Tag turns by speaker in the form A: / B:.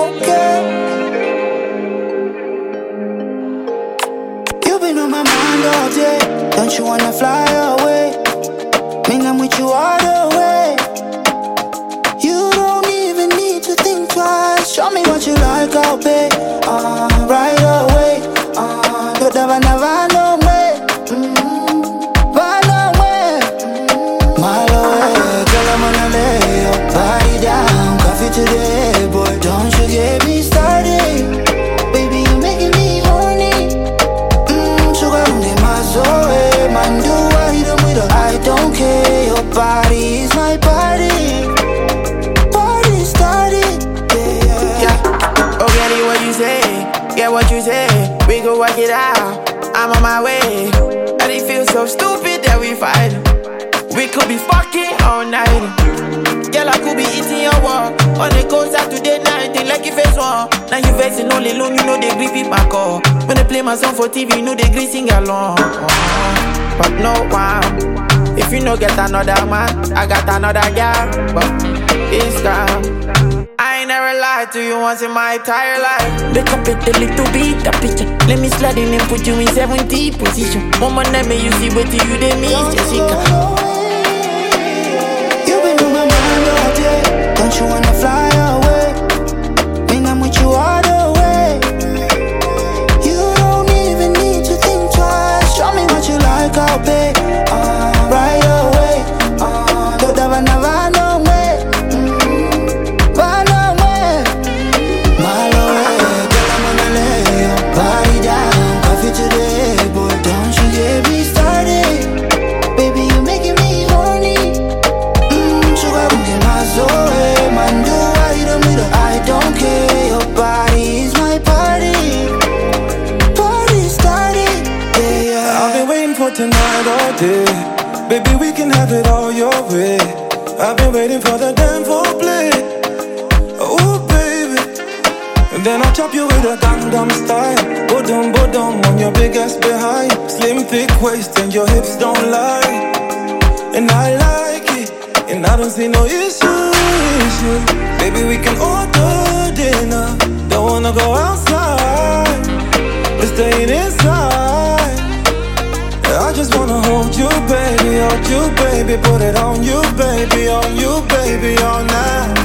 A: okay. You've been on my mind all day. Don't you wanna fly away? Mean I'm with you all the way. You don't even need to think twice. Show me what you like, I'll pay. Right away. You never know me. Run away. Mile away. Girl, I'm gonna lay your body down. Coffee today, boy. Don't you get me started. Baby, you're making me horny. Sugar on the muscle, man, do I hit 'em with a I don't care. Your body is my body. Party started, yeah.
B: Oh, get it what you say, get what you say. We go work it out, I'm on my way. And it feels so stupid that we fight. We could be fucking all night. Girl, I could be eating your walk on the coast Saturday night, like you face one. Now you facing all alone, you know they grip it back up. When they play my song for TV, you know they grip sing along. But no one. If you no get another man, I got another girl. But it's gone. I ain't never lied to you once in my entire life. Wake up with a little bit of picture. Let me slide in and put you in 70 position. Mama name me, you see what you did me, Jessica.
A: You've been on my mind all day. Don't you wanna fly away? Mean I'm with you all the way. You don't even need to think twice. Show me what you like, I'll pay. Right away. You never know me. Run away. Mile away. Girl, I'm gonna lay your body down. Coffee today, boy. Don't you get me started. Baby, you're making me horny. Sugar gon' get my soul, man, do I hit 'em with a I don't care. Your body is my party. Party started, yeah.
C: I've been waiting for tonight all day. Baby, we can have it all your way. I've been waiting for the damn foreplay. Oh, baby. And then I'll chop you with a Gangnam style. Bodum on your big ass behind. Slim, thick waist and your hips don't lie. And I like it, and I don't see no issue. Baby, we can order dinner. Don't wanna go outside, we're staying inside. I just wanna hold you, baby, put it on you, baby, all night.